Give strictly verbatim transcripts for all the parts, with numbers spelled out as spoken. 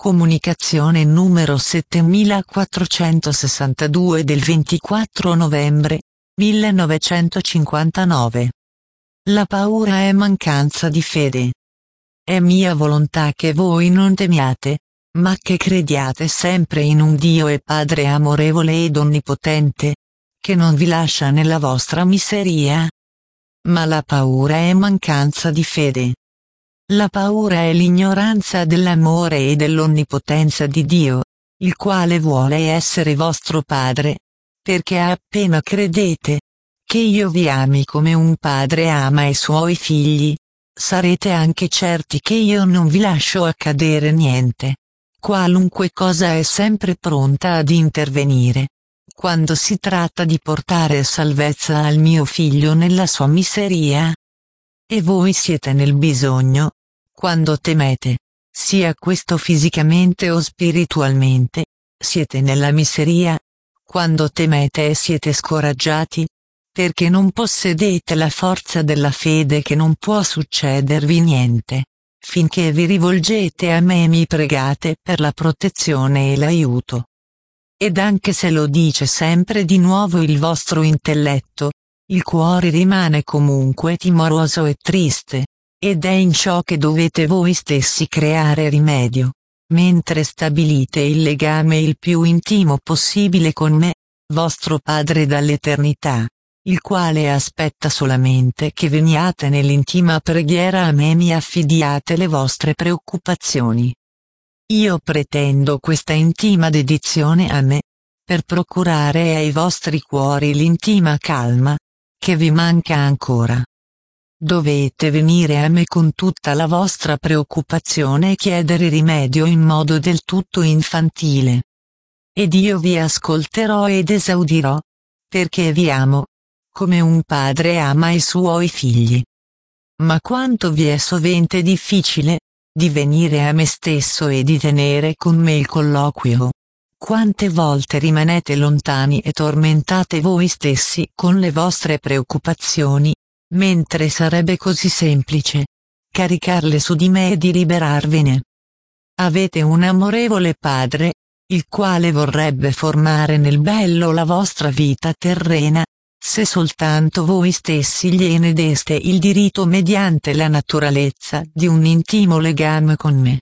Comunicazione numero settemilaquattrocentosessantadue del ventiquattro novembre millenovecentocinquantanove. La paura è mancanza di fede. È mia volontà che voi non temiate, ma che crediate sempre in un Dio e Padre amorevole ed onnipotente, che non vi lascia nella vostra miseria. Ma la paura è mancanza di fede. La paura è l'ignoranza dell'amore e dell'onnipotenza di Dio, il quale vuole essere vostro Padre, perché appena credete che Io vi ami come un padre ama i suoi figli, sarete anche certi che Io non vi lascio accadere niente. Qualunque cosa è sempre pronta ad intervenire, quando si tratta di portare salvezza al mio figlio nella sua miseria. E voi siete nel bisogno, quando temete, sia questo fisicamente o spiritualmente, siete nella miseria, quando temete e siete scoraggiati, perché non possedete la forza della fede che non può succedervi niente, finché vi rivolgete a me e mi pregate per la protezione e l'aiuto. Ed anche se lo dice sempre di nuovo il vostro intelletto, il cuore rimane comunque timoroso e triste, ed è in ciò che dovete voi stessi creare rimedio, mentre stabilite il legame il più intimo possibile con me, vostro Padre dall'eternità, il quale aspetta solamente che veniate nell'intima preghiera a me e mi affidiate le vostre preoccupazioni. Io pretendo questa intima dedizione a me, per procurare ai vostri cuori l'intima calma, che vi manca ancora. Dovete venire a me con tutta la vostra preoccupazione e chiedere rimedio in modo del tutto infantile. Ed io vi ascolterò ed esaudirò, perché vi amo, come un padre ama i suoi figli. Ma quanto vi è sovente difficile, di venire a me stesso e di tenere con me il colloquio. Quante volte rimanete lontani e tormentate voi stessi con le vostre preoccupazioni, mentre sarebbe così semplice caricarle su di me e di liberarvene. Avete un amorevole Padre, il quale vorrebbe formare nel bello la vostra vita terrena, se soltanto voi stessi gliene deste il diritto mediante la naturalezza di un intimo legame con me.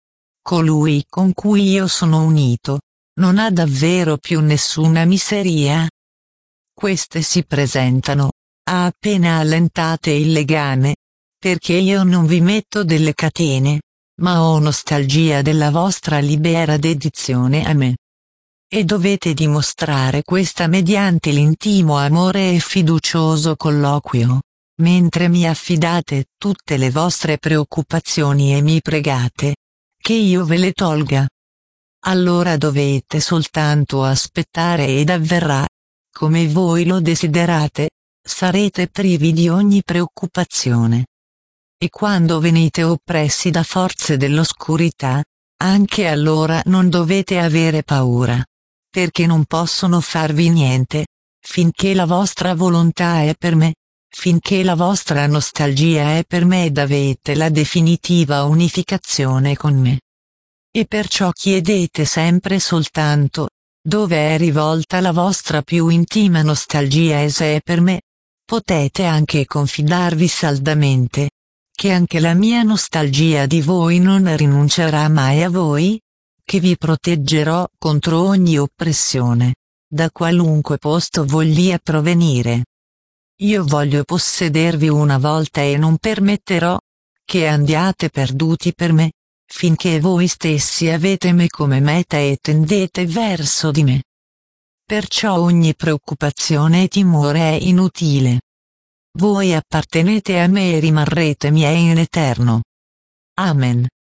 Colui con cui io sono unito non ha davvero più nessuna miseria. Queste si presentano, a appena allentate il legame, perché io non vi metto delle catene, ma ho nostalgia della vostra libera dedizione a me. E dovete dimostrare questa mediante l'intimo amore e fiducioso colloquio, mentre mi affidate tutte le vostre preoccupazioni e mi pregate che io ve le tolga. Allora dovete soltanto aspettare ed avverrà, come voi lo desiderate, sarete privi di ogni preoccupazione. E quando venite oppressi da forze dell'oscurità, anche allora non dovete avere paura, perché non possono farvi niente, finché la vostra volontà è per me, finché la vostra nostalgia è per me ed avete la definitiva unificazione con me. E perciò chiedete sempre soltanto, dove è rivolta la vostra più intima nostalgia e se è per me, potete anche confidarvi saldamente, che anche la mia nostalgia di voi non rinuncerà mai a voi, che vi proteggerò contro ogni oppressione, da qualunque posto voglia provenire. Io voglio possedervi una volta e non permetterò che andiate perduti per me, finché voi stessi avete me come meta e tendete verso di me. Perciò ogni preoccupazione e timore è inutile. Voi appartenete a me e rimarrete miei in eterno. Amen.